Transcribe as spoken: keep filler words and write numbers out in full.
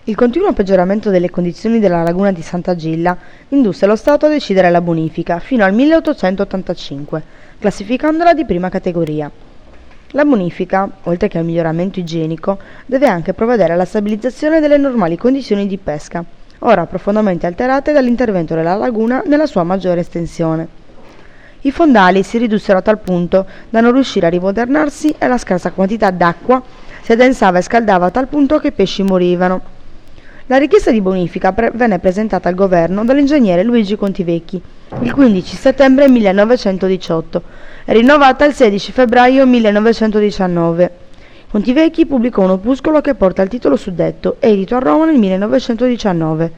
Il continuo peggioramento delle condizioni della laguna di Sant'Agilla indusse lo Stato a decidere la bonifica fino al milleottocentottantacinque, classificandola di prima categoria. La bonifica, oltre che al miglioramento igienico, deve anche provvedere alla stabilizzazione delle normali condizioni di pesca, ora profondamente alterate dall'intervento della laguna nella sua maggiore estensione. I fondali si ridussero a tal punto da non riuscire a rimodernarsi e la scarsa quantità d'acqua si addensava e scaldava a tal punto che i pesci morivano. La richiesta di bonifica pre- venne presentata al governo dall'ingegnere Luigi Contivecchi il quindici settembre millenovecentodiciotto e rinnovata il sedici febbraio millenovecentodiciannove. Contivecchi pubblicò un opuscolo che porta il titolo suddetto, edito a Roma nel millenovecentodiciannove.